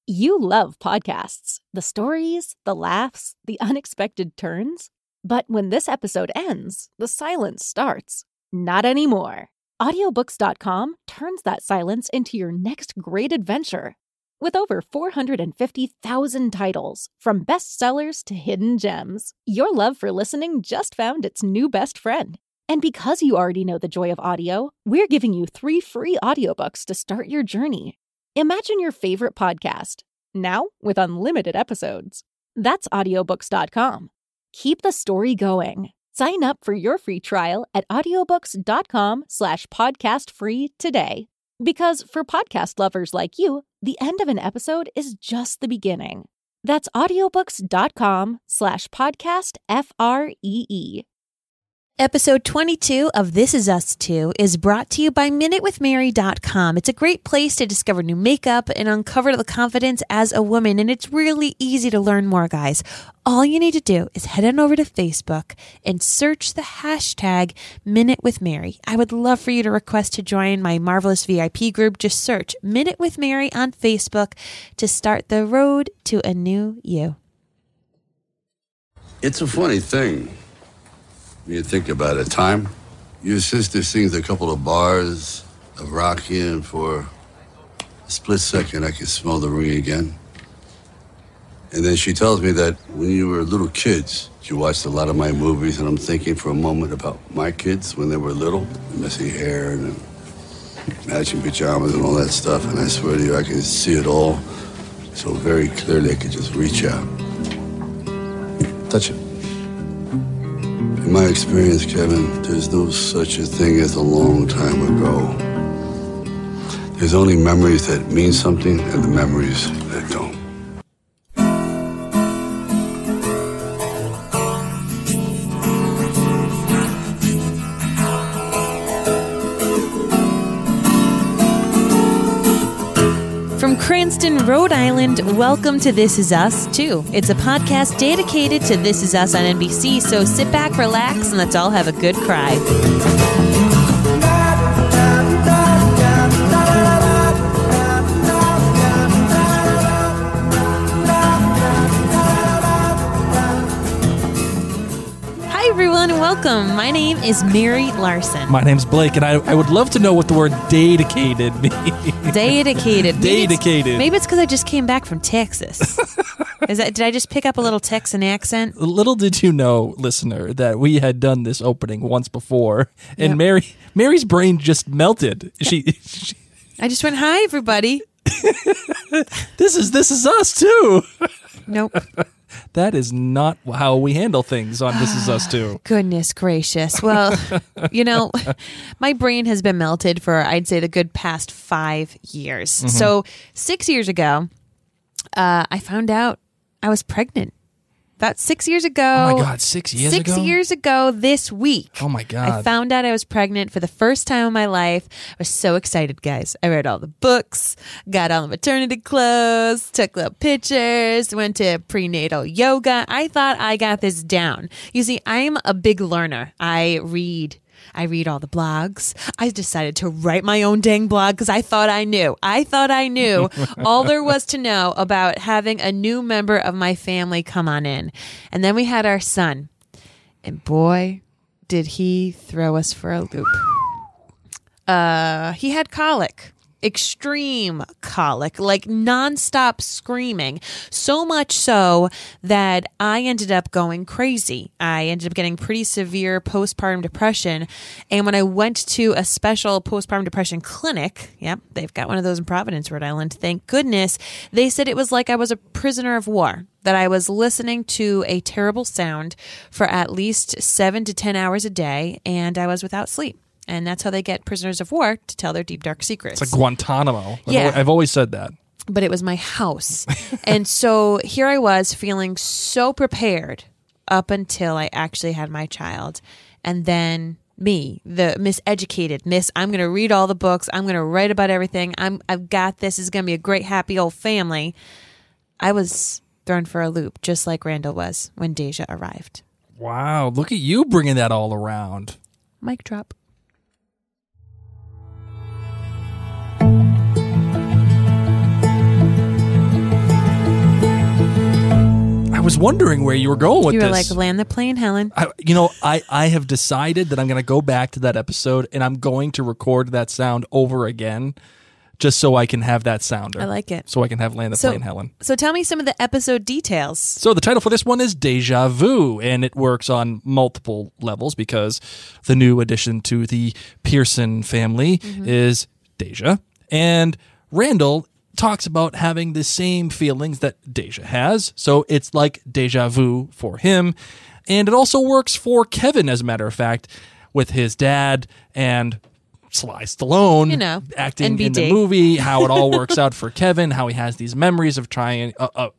You love podcasts, the stories, the laughs, the unexpected turns. But when this episode ends, the silence starts. Not anymore. Audiobooks.com turns that silence into your next great adventure. With over 450,000 titles, from bestsellers to hidden gems, your love for listening just found its new best friend. And because you already know the joy of audio, we're giving you 3 free audiobooks to start your journey. Imagine your favorite podcast, now with unlimited episodes. That's audiobooks.com. Keep the story going. Sign up for your free trial at audiobooks.com/podcastfree today. Because for podcast lovers like you, the end of an episode is just the beginning. That's audiobooks.com/podcastfree. Episode 22 of This Is Us 2 is brought to you by MinuteWithMary.com. It's a great place to discover new makeup and uncover the confidence as a woman, and it's really easy to learn more, guys. All you need to do is head on over to Facebook and search the hashtag MinuteWithMary. I would love for you to request to join my marvelous VIP group. Just search Minute with Mary on Facebook to start the road to a new you. It's a funny thing. You think about it, time. Your sister sings a couple of bars of Rocky, and for a split second, I can smell the ring again. And then she tells me that when you were little kids, you watched a lot of my movies, and I'm thinking for a moment about my kids when they were little, messy hair and matching pajamas and all that stuff. And I swear to you, I can see it all so very clearly. I could just reach out, touch it. In my experience, Kevin, there's no such a thing as a long time ago. There's only memories that mean something and the memories that don't. From Cranston, Rhode Island, welcome to This Is Us 2. It's a podcast dedicated to This Is Us on NBC, so sit back, relax, and let's all have a good cry. Everyone, welcome. My name is Mary Larson. My name's Blake, and I would love to know what the word dedicated means. Dedicated. Dedicated. Maybe it's because I just came back from Texas. Did I just pick up a little Texan accent? Little did you know, listener, that we had done this opening once before, and yep. Mary's brain just melted. She I just went, "Hi, everybody. This is us too." Nope. That is not how we handle things on This Is Us Too. Goodness gracious. Well, my brain has been melted for, I'd say, the good past 5 years. Mm-hmm. So 6 years ago, I found out I was pregnant. About 6 years ago. Oh my God, 6 years ago? 6 years ago this week. Oh my God. I found out I was pregnant for the first time in my life. I was so excited, guys. I read all the books, got all the maternity clothes, took little pictures, went to prenatal yoga. I thought I got this down. You see, I'm a big learner. I read all the blogs. I decided to write my own dang blog because I thought I knew. All there was to know about having a new member of my family come on in. And then we had our son. And boy, did he throw us for a loop. He had colic. Extreme colic, like nonstop screaming. So much so that I ended up going crazy. I ended up getting pretty severe postpartum depression. And when I went to a special postpartum depression clinic, yep, they've got one of those in Providence, Rhode Island, thank goodness, they said it was like I was a prisoner of war, that I was listening to a terrible sound for at least 7 to 10 hours a day, and I was without sleep. And that's how they get prisoners of war to tell their deep, dark secrets. It's like Guantanamo. Yeah. I've always said that. But it was my house. And so here I was feeling so prepared up until I actually had my child. And then me, the miseducated miss, I'm going to read all the books. I'm going to write about everything. I've got this. It's going to be a great, happy old family. I was thrown for a loop, just like Randall was when Deja arrived. Wow. Look at you bringing that all around. Mic drop. was wondering where you were going with You were this. like, land the plane, Helen. I have decided that I'm going to go back to that episode and I'm going to record that sound over again just so I can have that sounder. I like it. So I can have land the plane, Helen. So tell me some of the episode details. So the title for this one is Deja Vu, and it works on multiple levels because the new addition to the Pearson family is Deja. And Randall talks about having the same feelings that Deja has. So it's like deja vu for him. And it also works for Kevin, as a matter of fact, with his dad and Sly Stallone acting in the movie, how it all works out for Kevin, how he has these memories of trying,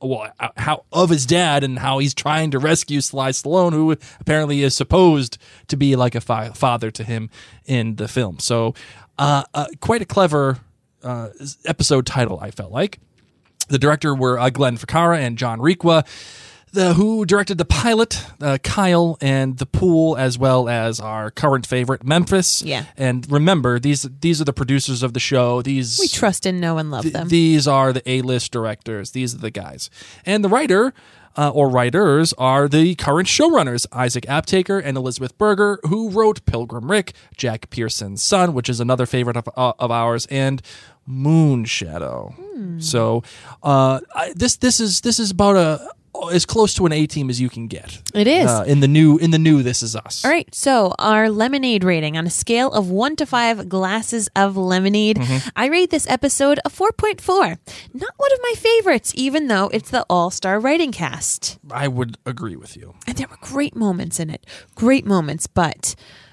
how of his dad and how he's trying to rescue Sly Stallone, who apparently is supposed to be like a father to him in the film. So quite a clever episode title, I felt like. The director were Glenn Ficarra and John Requa, who directed the pilot, Kyle, and the pool, as well as our current favorite, Memphis. Yeah. And remember, these are the producers of the show. We trust and know and love them. These are the A-list directors. These are the guys. And the writer or writers are the current showrunners, Isaac Aptaker and Elizabeth Berger, who wrote Pilgrim Rick, Jack Pearson's Son, which is another favorite of ours, and Moonshadow. So this is about as close to an A-team as you can get. It is. In the new This Is Us. All right, so our lemonade rating on a scale of 1 to 5 glasses of lemonade, I rate this episode a 4.4. Not one of my favorites, even though it's the all-star writing cast. I would agree with you. And there were great moments in it. Great moments, but,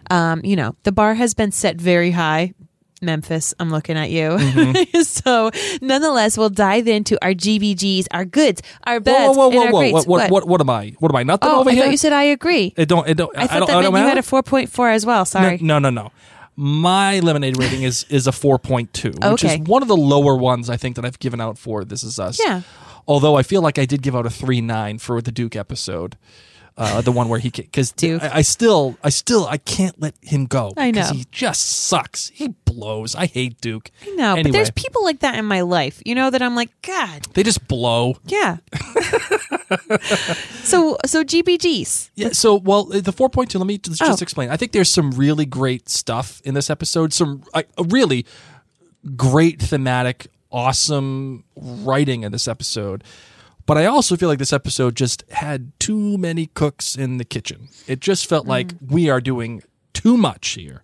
the bar has been set very high. Memphis, I'm looking at you. So, nonetheless, we'll dive into our GBGs, our goods, our bads, and our greats. What am I? What am I? Nothing over I here? thought you said I agree. I thought that meant you had a 4.4 as well. Sorry. No. My lemonade rating is a 4.2, which is one of the lower ones I think that I've given out for This Is Us. Yeah. Although I feel like I did give out a 3.9 for the Duke episode. The one where because I still can't let him go. I know, because he just sucks. He blows. I hate Duke. I know, anyway. But there's people like that in my life. That I'm like, God, they just blow. Yeah. So GBGs. Yeah. So the 4.2. Let me just explain. I think there's some really great stuff in this episode. Some really great thematic, awesome writing in this episode. But I also feel like this episode just had too many cooks in the kitchen. It just felt like we are doing too much here.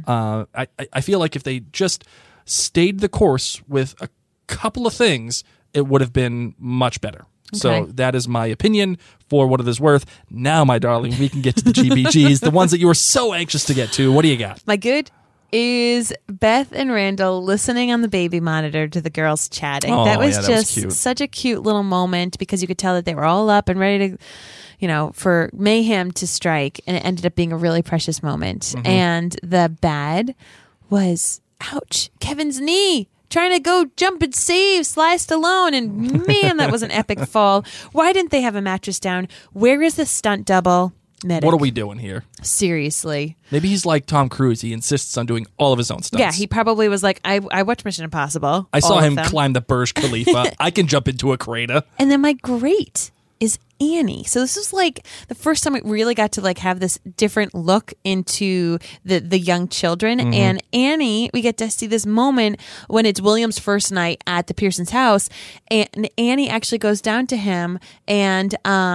I feel like if they just stayed the course with a couple of things, it would have been much better. Okay. So that is my opinion for what it is worth. Now, my darling, we can get to the GBGs, the ones that you were so anxious to get to. What do you got? My good is Beth and Randall listening on the baby monitor to the girls chatting. That was just such a cute little moment because you could tell that they were all up and ready to, for mayhem to strike. And it ended up being a really precious moment. And the bad was, ouch, Kevin's knee. Trying to go jump and save Sly Stallone. And man, that was an epic fall. Why didn't they have a mattress down? Where is the stunt double? Medic. What are we doing here? Seriously. Maybe he's like Tom Cruise. He insists on doing all of his own stunts. Yeah, he probably was like, I watched Mission Impossible. I saw him climb the Burj Khalifa. I can jump into a crater. And then my great is Annie. So this was like the first time we really got to have this different look into the young children. And Annie, we get to see this moment when it's William's first night at the Pearson's house. And Annie actually goes down to him and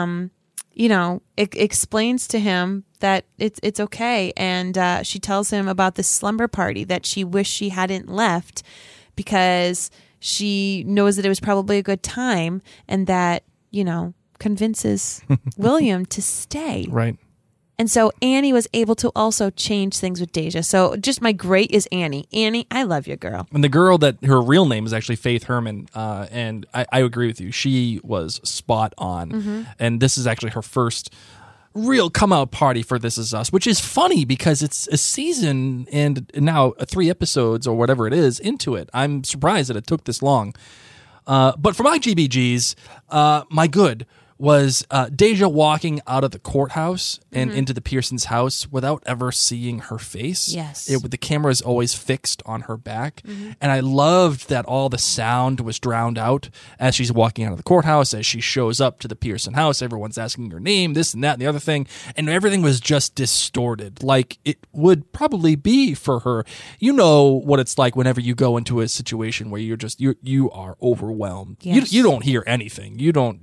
it explains to him that it's okay. And she tells him about this slumber party that she wished she hadn't left because she knows that it was probably a good time and that, convinces William to stay. Right. And so Annie was able to also change things with Deja. So just my great is Annie. Annie, I love you, girl. And the girl that her real name is actually Faith Herman. And I agree with you. She was spot on. And this is actually her first real come out party for This Is Us, which is funny because it's a season and now 3 episodes or whatever it is into it. I'm surprised that it took this long. But for my GBGs, my good was Deja walking out of the courthouse and into the Pearson's house without ever seeing her face. Yes. The camera is always fixed on her back. And I loved that all the sound was drowned out as she's walking out of the courthouse, as she shows up to the Pearson house. Everyone's asking her name, this and that and the other thing. And everything was just distorted, like it would probably be for her. You know what it's like whenever you go into a situation where you are overwhelmed. Yes. You don't hear anything.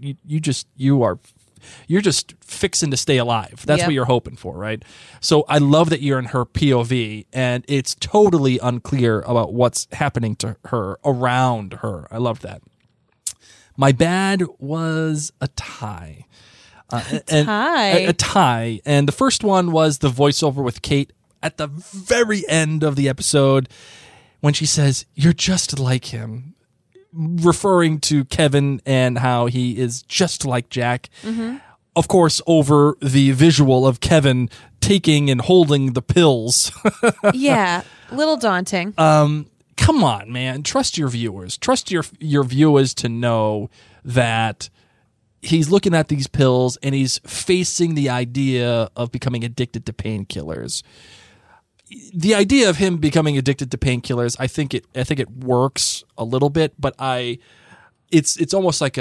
You're just fixing to stay alive. That's Yep. what you're hoping for, right? So I love that you're in her POV, and it's totally unclear about what's happening to her, around her. I love that. My bad was a tie. A tie. And the first one was the voiceover with Kate at the very end of the episode when she says, "You're just like him," referring to Kevin and how he is just like Jack. Of course, over the visual of Kevin taking and holding the pills. Yeah, a little daunting. Come on, man. Trust your viewers. Trust your viewers to know that he's looking at these pills and he's facing the idea of becoming addicted to painkillers. The idea of him becoming addicted to painkillers, I think it works a little bit, but it's almost like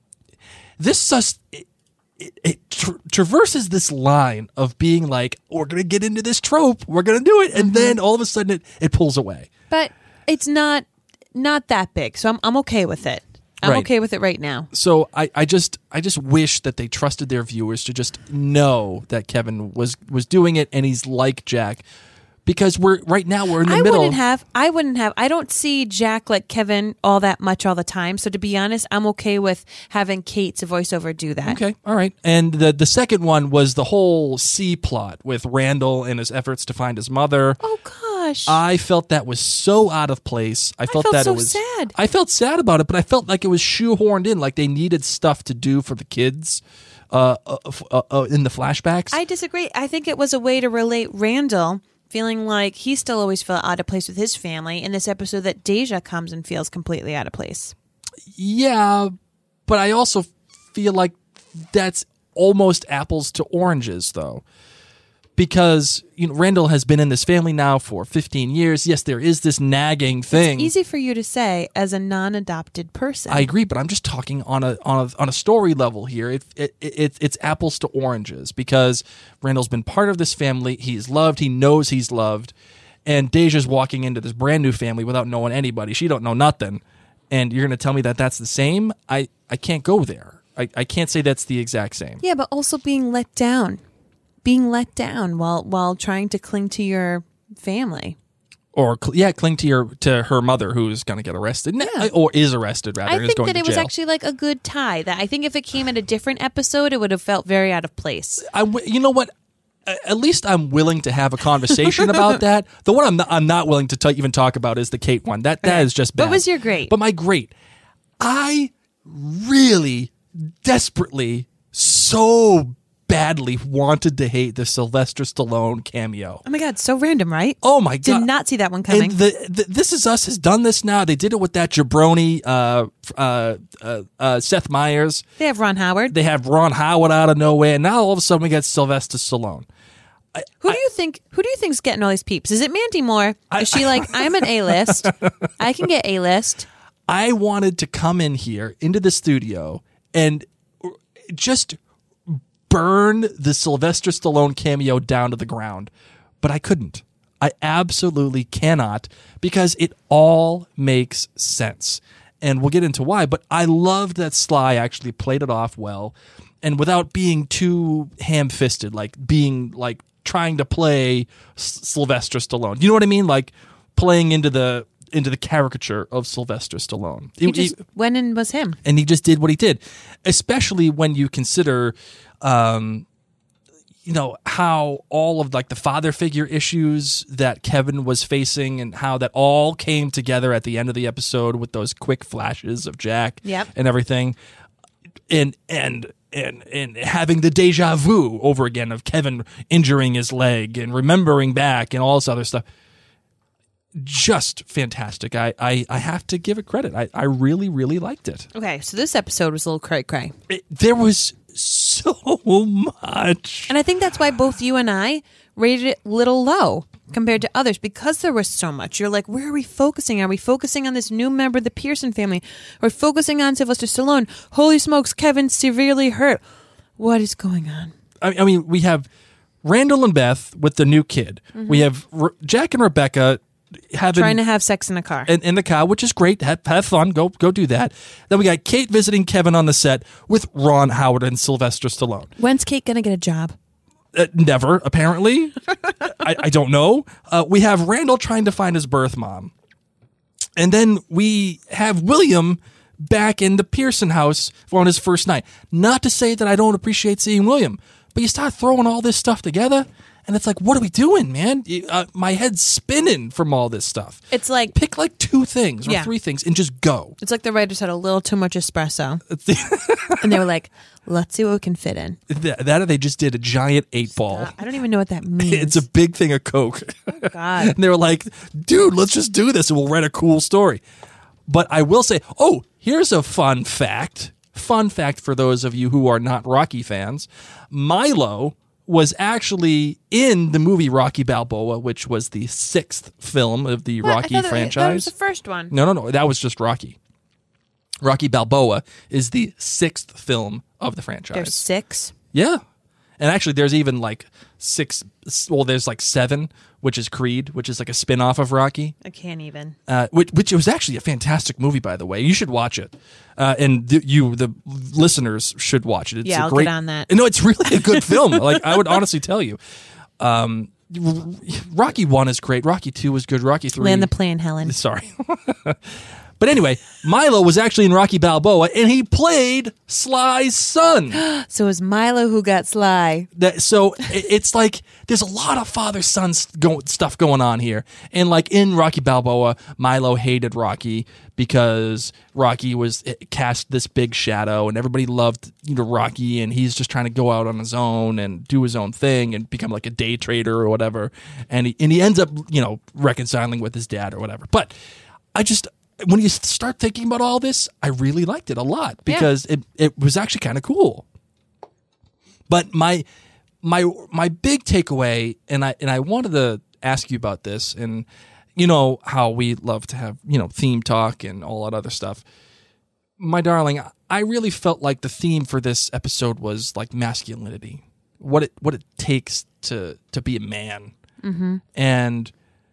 it traverses this line of being like, we're gonna get into this trope, we're gonna do it, and then all of a sudden it pulls away. But it's not that big, so I'm okay with it. I'm Right. okay with it right now. So I just wish that they trusted their viewers to just know that Kevin was doing it and he's like Jack. Because we're in the middle. I wouldn't have. I don't see Jack like Kevin all that much all the time. So to be honest, I'm okay with having Kate's voiceover do that. Okay, all right. And the second one was the whole C plot with Randall and his efforts to find his mother. Oh gosh. I felt that was so out of place. I felt that so it was sad. I felt sad about it, but I felt like it was shoehorned in, like they needed stuff to do for the kids in the flashbacks. I disagree. I think it was a way to relate Randall feeling like he still always felt out of place with his family in this episode that Deja comes and feels completely out of place. Yeah, but I also feel like that's almost apples to oranges, though. Because Randall has been in this family now for 15 years. Yes, there is this nagging thing. It's easy for you to say as a non-adopted person. I agree, but I'm just talking on a story level here. It's apples to oranges because Randall's been part of this family. He's loved. He knows he's loved. And Deja's walking into this brand new family without knowing anybody. She don't know nothing. And you're going to tell me that that's the same? I can't go there. I can't say that's the exact same. Yeah, but also being let down. Being let down while trying to cling to your family. Or cling to her mother, who's going to get arrested, or is arrested rather. I think going that to it was jail. actually like a good tie. That I think if it came in a different episode, it would have felt very out of place. You know what? At least I'm willing to have a conversation about that. The one I'm not willing to even talk about is the Kate one. That is just bad. What was your great? But my great, I really desperately so badly wanted to hate the Sylvester Stallone cameo. Oh my God, so random, right? Oh my God. Did not see that one coming. And This Is Us has done this now. They did it with that jabroni, Seth Meyers. They have Ron Howard. They have Ron Howard out of nowhere. And now all of a sudden we got Sylvester Stallone. Who do you think's getting all these peeps? Is it Mandy Moore? Is she like, I'm an A-list. I can get A-list. I wanted to come in here into the studio and just burn the Sylvester Stallone cameo down to the ground, but I couldn't. I absolutely cannot because it all makes sense. And we'll get into why, but I loved that Sly actually played it off well and without being too ham-fisted, like being like trying to play Sylvester Stallone. You know what I mean? Like playing into the caricature of Sylvester Stallone. He just went and was him. And he just did what he did, especially when you consider how all of like the father figure issues that Kevin was facing and how that all came together at the end of the episode with those quick flashes of Jack and everything. And having the deja vu over again of Kevin injuring his leg and remembering back and all this other stuff. Just fantastic. I have to give it credit. I really, really liked it. Okay, so this episode was a little cray-cray. There was so much. And I think that's why both you and I rated it little low compared to others, because there was so much. You're like, where are we focusing? Are we focusing on this new member of the Pearson family? Are we focusing on Sylvester Stallone? Holy smokes, Kevin's severely hurt. What is going on? I mean, we have Randall and Beth with the new kid. We have Jack and Rebecca Trying to have sex in a car. in the car, which is great. Have fun. Go do that. Then we got Kate visiting Kevin on the set with Ron Howard and Sylvester Stallone. When's Kate going to get a job? Never, apparently. I don't know. We have Randall trying to find his birth mom. And then we have William back in the Pearson house on his first night. Not to say that I don't appreciate seeing William, but you start throwing all this stuff together, and it's like, what are we doing, man? My head's spinning from all this stuff. It's like, Pick like 2 things or 3 things and just go. it's like the writers had a little too much espresso. And they were like, let's see what we can fit in. That or they just did a giant 8-ball. I don't even know what that means. It's a big thing of Coke. God. And they were like, dude, let's just do this and we'll write a cool story. But I will say, here's a fun fact. Fun fact for those of you who are not Rocky fans. Milo was actually in the movie Rocky Balboa, which was the 6th film of the Rocky franchise. That was the first one. No. That was just Rocky. Rocky Balboa is the 6th film of the franchise. There's 6. Yeah. And actually, there's even like 6. Well, there's like 7, which is Creed, which is like a spin-off of Rocky. I can't even. Which was actually a fantastic movie, by the way. You should watch it. And the listeners should watch it. It's I'll get on that. No, it's really a good film. Like, I would honestly tell you. Rocky 1 is great. Rocky 2 was good. Rocky 3. Land the plane, Helen. Sorry. But anyway, Milo was actually in Rocky Balboa, and he played Sly's son. So it was Milo who got Sly. So it's like there's a lot of father-son stuff going on here. And like in Rocky Balboa, Milo hated Rocky because Rocky was cast this big shadow, and everybody loved Rocky, and he's just trying to go out on his own and do his own thing and become like a day trader or whatever. And he ends up reconciling with his dad or whatever. But when you start thinking about all this, I really liked it a lot because it was actually kind of cool. But my big takeaway, and I wanted to ask you about this, and how we love to have theme talk and all that other stuff. My darling, I really felt like the theme for this episode was like masculinity, what it takes to be a man, and.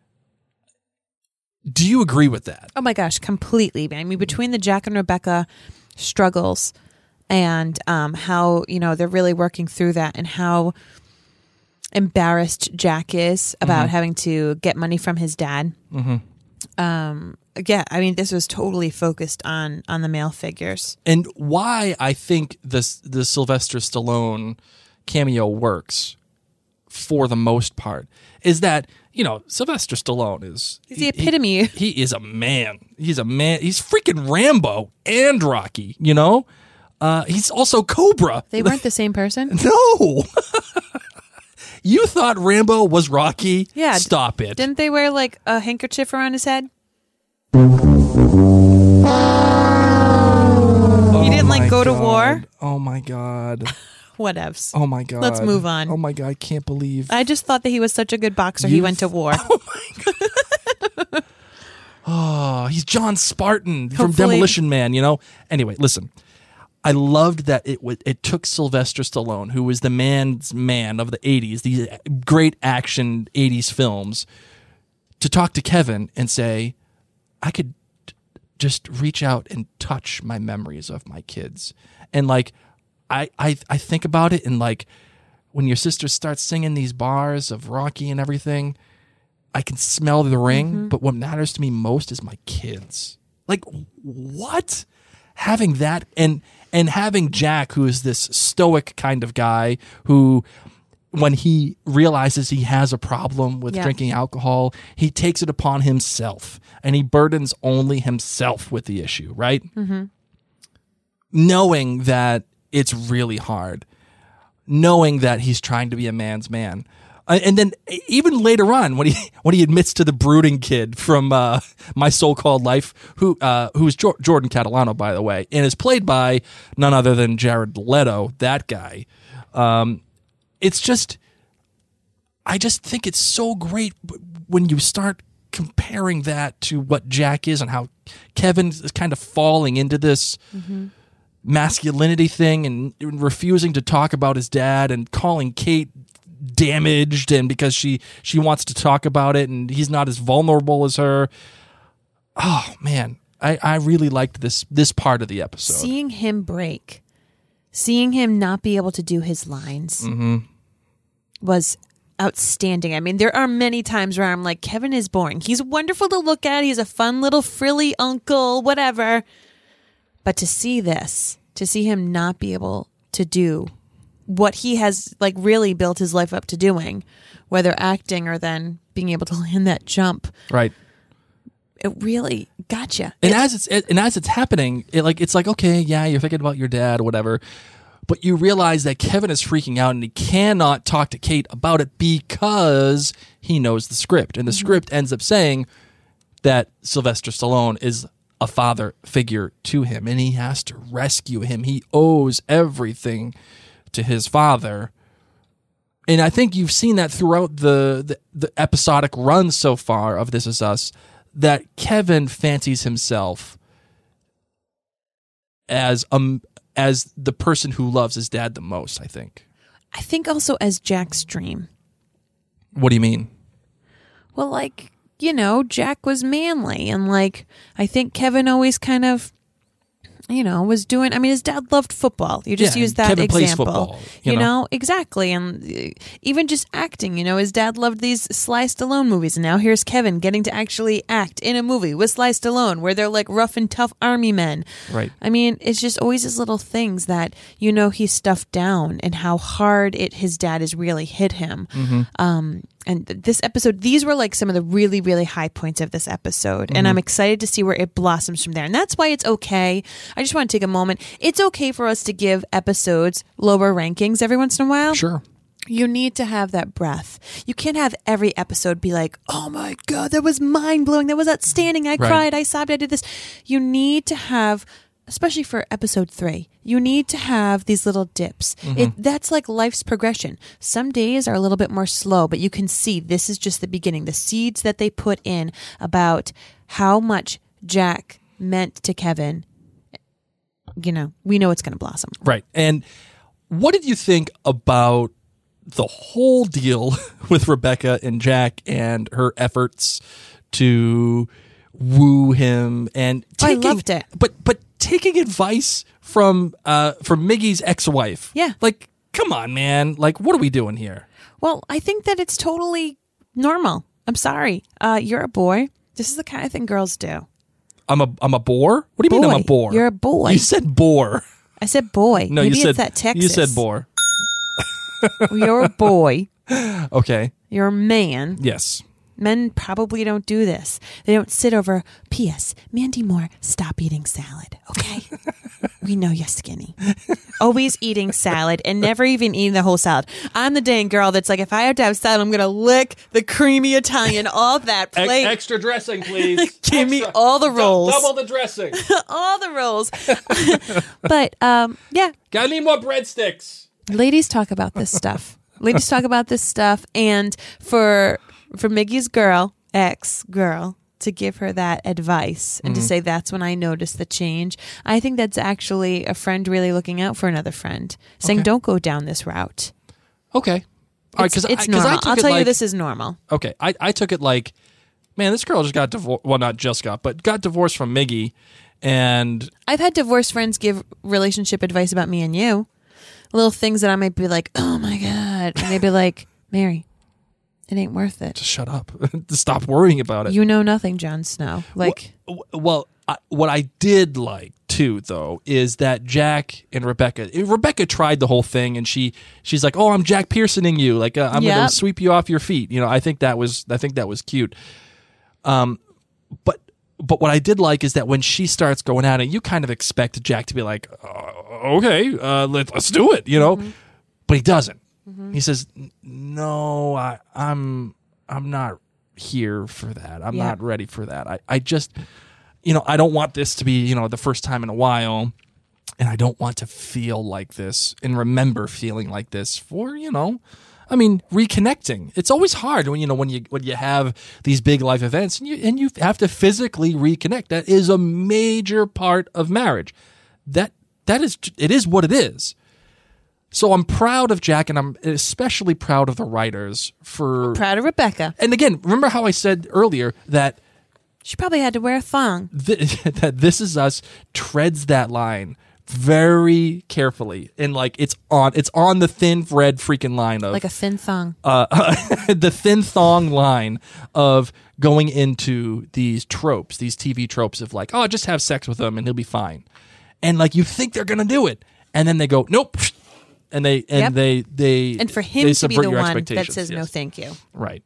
Do you agree with that? Oh my gosh, completely. I mean, between the Jack and Rebecca struggles and how, they're really working through that, and how embarrassed Jack is about having to get money from his dad. I mean, this was totally focused on the male figures. And why I think the Sylvester Stallone cameo works for the most part is that Sylvester Stallone is... He's the epitome. He is a man. He's a man. He's freaking Rambo and Rocky, He's also Cobra. They weren't the same person? No. You thought Rambo was Rocky? Yeah. Stop it. Didn't they wear like a handkerchief around his head? He didn't go to war? Oh my God. Whatevs. Oh my God. Let's move on. Oh my God, I can't believe. I just thought that he was such a good boxer. He went to war. Oh my God. Oh, he's John Spartan from Hopefully. Demolition Man, Anyway, listen. I loved that it took Sylvester Stallone, who was the man's man of the 80s, these great action 80s films, to talk to Kevin and say, I could just reach out and touch my memories of my kids. And like, I think about it, and like when your sister starts singing these bars of Rocky and everything, I can smell the ring, but what matters to me most is my kids. Like, what? Having that and having Jack, who is this stoic kind of guy who, when he realizes he has a problem with drinking alcohol, he takes it upon himself and he burdens only himself with the issue, right? Knowing that it's really hard, knowing that he's trying to be a man's man. And then even later on, when he admits to the brooding kid from My So-Called Life, who's Jordan Catalano, by the way, and is played by none other than Jared Leto, that guy. It's just, I just think it's so great when you start comparing that to what Jack is and how Kevin is kind of falling into this masculinity thing and refusing to talk about his dad and calling Kate damaged and because she wants to talk about it and he's not as vulnerable as her. Oh man, I really liked this part of the episode. Seeing him break, seeing him not be able to do his lines was outstanding. I mean, there are many times where I'm like, Kevin is boring. He's wonderful to look at. He's a fun little frilly uncle, whatever. But to see this, to see him not be able to do what he has like really built his life up to doing, whether acting or then being able to land that jump, right? It really got you. And as it's happening, it's like okay, yeah, you're thinking about your dad, or whatever, but you realize that Kevin is freaking out and he cannot talk to Kate about it because he knows the script, and the script ends up saying that Sylvester Stallone is a father figure to him, and he has to rescue him. He owes everything to his father. And I think you've seen that throughout the episodic run so far of This Is Us, that Kevin fancies himself as the person who loves his dad the most, I think. I think also as Jack's dream. What do you mean? Well, like, you know, Jack was manly, and like I think Kevin always kind of, you know, was doing. I mean, his dad loved football. You just use that Kevin example. plays football, you know, exactly, and even just acting. You know, his dad loved these Sly Stallone movies, and now here's Kevin getting to actually act in a movie with Sly Stallone, where they're like rough and tough army men. Right. I mean, it's just always his little things that you know he stuffed down, and how hard his dad has really hit him. And this episode, these were like some of the really, really high points of this episode. And I'm excited to see where it blossoms from there. And that's why it's okay. I just want to take a moment. It's okay for us to give episodes lower rankings every once in a while. Sure. You need to have that breath. You can't have every episode be like, oh my God, that was mind blowing. That was outstanding. I cried. I sobbed. I did this. You need to have, especially for episode 3, you need to have these little dips. That's like life's progression. Some days are a little bit more slow, but you can see this is just the beginning. The seeds that they put in about how much Jack meant to Kevin, you know, we know it's going to blossom. Right. And what did you think about the whole deal with Rebecca and Jack and her efforts to woo him and taking, I loved it. But taking advice from Miggy's ex-wife. Yeah. Like, come on, man. Like, what are we doing here? Well, I think that it's totally normal. I'm sorry. You're a boy. This is the kind of thing girls do. I'm a bore? What do you mean I'm a bore? You're a boy. You said bore. I said boy. No, Maybe you said it's that Texas. You said bore. You're a boy. Okay. You're a man. Yes. Men probably don't do this. They don't sit over, P.S. Mandy Moore, stop eating salad, okay? We know you're skinny. Always eating salad and never even eating the whole salad. I'm the dang girl that's like, if I have to have salad, I'm going to lick the creamy Italian off that plate. Extra dressing, please. Give me all the rolls. Double the dressing. All the rolls. But, yeah. Gotta need more breadsticks. Ladies talk about this stuff. Ladies talk about this stuff. And for Miggy's ex-girl, to give her that advice and to say that's when I noticed the change, I think that's actually a friend really looking out for another friend, saying, don't go down this route. Okay. All right, it's normal. I'll tell you this is normal. Okay. I took it like, man, this girl just got divorced. Well, not just got, but got divorced from Miggy. And I've had divorced friends give relationship advice about me and you. Little things that I might be like, oh my God. And they'd be like, Mary, it ain't worth it. Just shut up. Stop worrying about it. You know nothing, Jon Snow. Like, well, what I did like too, though, is that Jack and Rebecca tried the whole thing, and she's like, "Oh, I'm Jack Pearsoning you. Like, I'm going to sweep you off your feet." You know, I think that was cute. But what I did like is that when she starts going at it, you kind of expect Jack to be like, "Okay, let's do it," you know, but he doesn't. He says, "No, I'm not here for that. I'm not ready for that. I just, I don't want this to be, the first time in a while, and I don't want to feel like this and remember feeling like this for, reconnecting. It's always hard when you have these big life events and you have to physically reconnect. That is a major part of marriage. It is what it is." So I'm proud of Jack, and I'm especially proud of the writers for... I'm proud of Rebecca. And again, remember how I said earlier that... She probably had to wear a thong. that This Is Us treads that line very carefully. And it's on the thin red freaking line of... Like a thin thong. The thin thong line of going into these tropes, these TV tropes of just have sex with him and he'll be fine. And you think they're going to do it. And then they go, nope. And they and for him to be the one that says no, thank you. Right.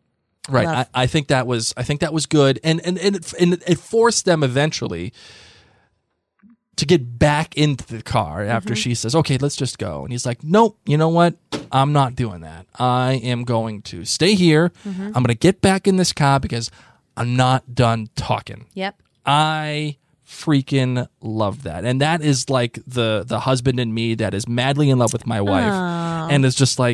I think that was good, and it forced them eventually to get back into the car after she says, "Okay, let's just go." And he's like, "Nope, you know what? I'm not doing that. I am going to stay here. I'm going to get back in this car because I'm not done talking." Yep. I freaking love that, and that is the husband in me that is madly in love with my wife. Aww. And it's just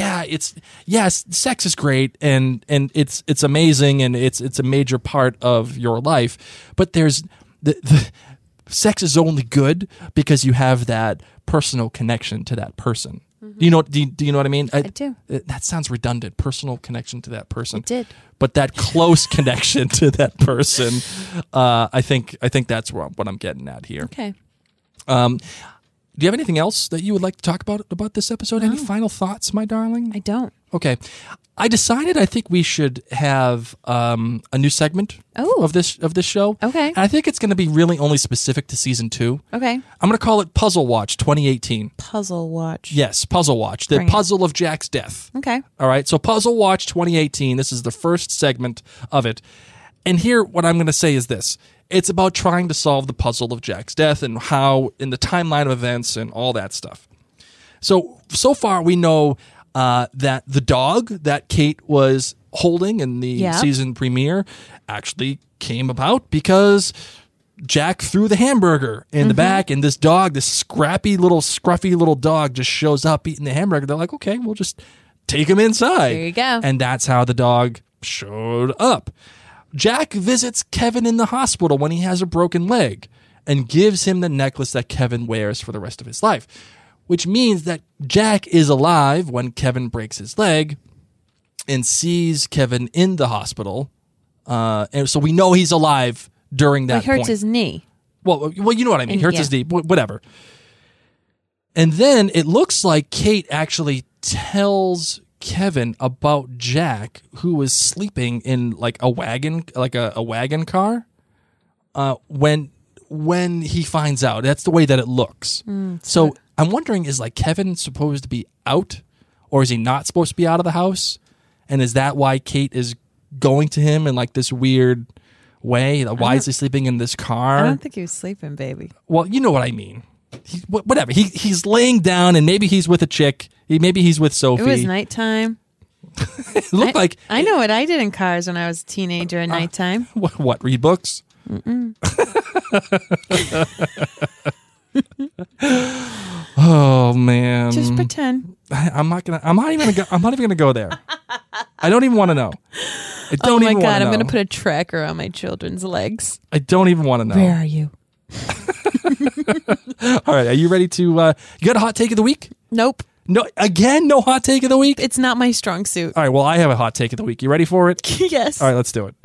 sex is great and it's amazing and it's a major part of your life, but there's the sex is only good because you have that personal connection to that person. Do you know what I mean? I do. That sounds redundant. Personal connection to that person. It did. But that close connection to that person, I think that's what I'm getting at here. Okay. Do you have anything else that you would like to talk about this episode? No. Any final thoughts, my darling? I don't. Okay. I decided I think we should have a new segment of this show. Okay. And I think it's going to be really only specific to season 2. Okay. I'm going to call it Puzzle Watch 2018. Puzzle Watch. Yes, Puzzle Watch. The Bring it. puzzle of Jack's death. Okay. All right. So Puzzle Watch 2018. This is the first segment of it. And here, what I'm going to say is this. It's about trying to solve the puzzle of Jack's death and how in the timeline of events and all that stuff. So far we know that the dog that Kate was holding in the season premiere actually came about because Jack threw the hamburger in the back, and this dog, this scrappy little, scruffy little dog just shows up eating the hamburger. They're like, okay, we'll just take him inside. There you go. And that's how the dog showed up. Jack visits Kevin in the hospital when he has a broken leg and gives him the necklace that Kevin wears for the rest of his life, which means that Jack is alive when Kevin breaks his leg and sees Kevin in the hospital. And so we know he's alive during that He hurts point. his knee. Well, you know what I mean. He hurts Yeah. his knee, whatever. And then it looks like Kate actually tells Kevin about Jack, who was sleeping in a wagon car. When he finds out, that's the way that it looks. So I'm wondering, is Kevin supposed to be out, or is he not supposed to be out of the house? And is that why Kate is going to him in this weird way? Why is he sleeping in this car? I don't think he was sleeping, baby. Well, you know what I mean. Whatever. He's laying down, and maybe he's with a chick. Maybe he's with Sophie. It was nighttime. It looked like I know what I did in cars when I was a teenager at nighttime. what? Read books? Oh man! Just pretend. I'm not even gonna go there. I don't even want to know. I don't Oh my even God, wanna I'm going to know. put a tracker on my children's legs. I don't even want to know. Where are you? All right, are you ready to? You got a hot take of the week? Nope. No, again, no hot take of the week. It's not my strong suit. All right, well, I have a hot take of the week. You ready for it? Yes. All right, let's do it.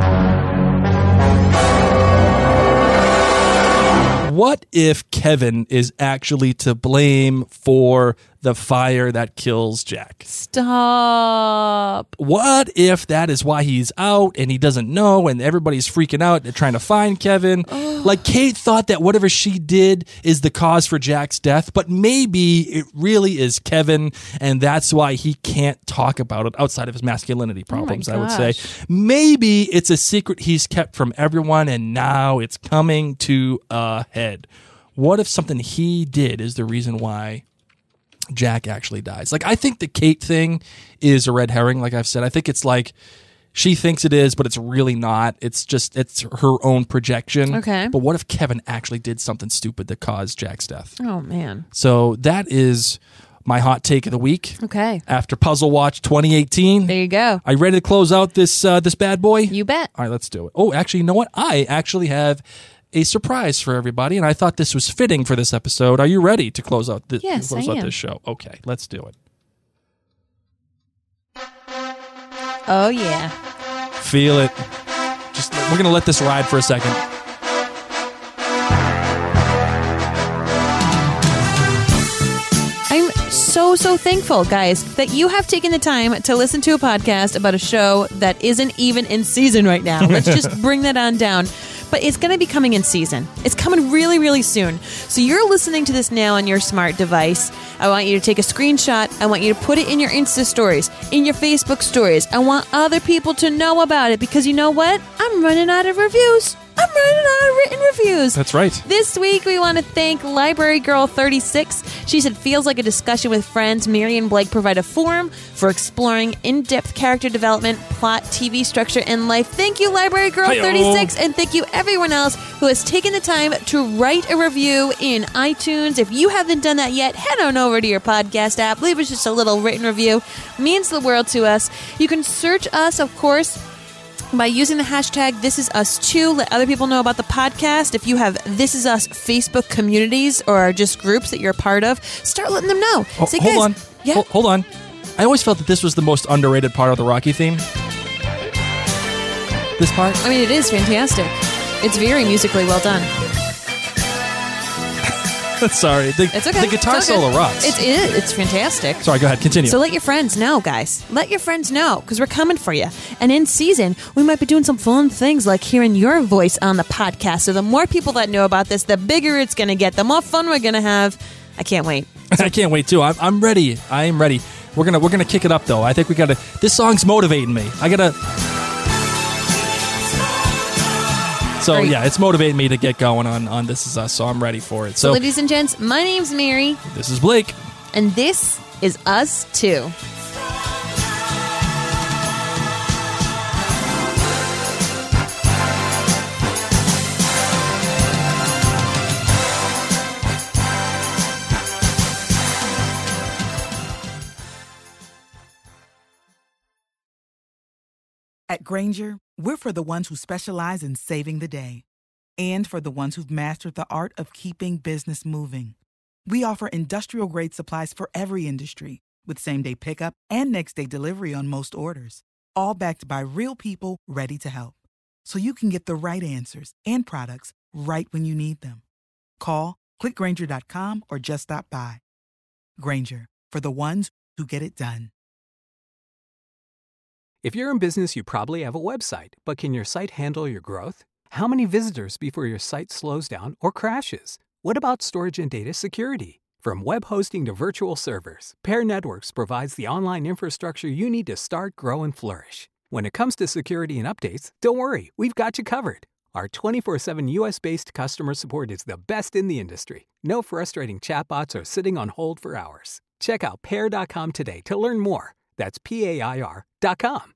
What if Kevin is actually to blame for the fire that kills Jack? Stop. What if that is why he's out and he doesn't know and everybody's freaking out? They're trying to find Kevin. Kate thought that whatever she did is the cause for Jack's death, but maybe it really is Kevin, and that's why he can't talk about it outside of his masculinity problems, I would say. gosh. Maybe it's a secret he's kept from everyone, and now it's coming to a head. What if something he did is the reason why Jack actually dies. Like, I think the Kate thing is a red herring, like I've said. I think it's like she thinks it is, but it's really not. It's her own projection. Okay. But what if Kevin actually did something stupid that caused Jack's death? Oh, man. So that is my hot take of the week. Okay. After Puzzle Watch 2018. There you go. Are you ready to close out this bad boy? You bet. All right, let's do it. Oh, actually, you know what? I actually have a surprise for everybody, and I thought this was fitting for this episode. Are you ready to close out this? Yes, I am. This show? Okay, let's do it. Oh, yeah. Feel it. We're gonna let this ride for a second. I'm so thankful, guys, that you have taken the time to listen to a podcast about a show that isn't even in season right now. Let's just bring that on down. But it's going to be coming in season. It's coming really, really soon. So you're listening to this now on your smart device. I want you to take a screenshot. I want you to put it in your Insta stories, in your Facebook stories. I want other people to know about it because you know what? I'm running out of reviews. I'm running out of written reviews. That's right. This week, we want to thank Library Girl 36. She said, feels like a discussion with friends. Mary and Blake provide a forum for exploring in-depth character development, plot, TV structure, and life. Thank you, Library Girl 36, and thank you everyone else who has taken the time to write a review in iTunes. If you haven't done that yet, head on over to your podcast app. Leave us just a little written review. It means the world to us. You can search us, of course, by using the hashtag ThisIsUs2. Let other people know about the podcast. If you have This Is Us Facebook communities or just groups that you're a part of, start letting them know. Say, hold guys, on. Yeah. Hold on. I always felt that this was the most underrated part of the Rocky theme. This part? I mean, it is fantastic. It's very musically well done. Sorry. It's okay. The guitar It's all solo good. rocks. It's fantastic. Sorry, go ahead. Continue. So let your friends know, guys. Let your friends know, because we're coming for you. And in season, we might be doing some fun things like hearing your voice on the podcast. So the more people that know about this, the bigger it's going to get, the more fun we're going to have. I can't wait. I can't wait too. I'm ready. I am ready. We're gonna kick it up though. I think we gotta. This song's motivating me. I gotta. So yeah, it's motivating me to get going on This Is Us. So I'm ready for it. So ladies and gents, my name's Mary. This is Blake. And this is Us Too. At Grainger, we're for the ones who specialize in saving the day and for the ones who've mastered the art of keeping business moving. We offer industrial-grade supplies for every industry with same-day pickup and next-day delivery on most orders, all backed by real people ready to help. So you can get the right answers and products right when you need them. Call, clickgrainger.com, or just stop by. Grainger, for the ones who get it done. If you're in business, you probably have a website, but can your site handle your growth? How many visitors before your site slows down or crashes? What about storage and data security? From web hosting to virtual servers, Pair Networks provides the online infrastructure you need to start, grow, and flourish. When it comes to security and updates, don't worry, we've got you covered. Our 24/7 US-based customer support is the best in the industry. No frustrating chatbots or sitting on hold for hours. Check out Pair.com today to learn more. That's PAIR.com.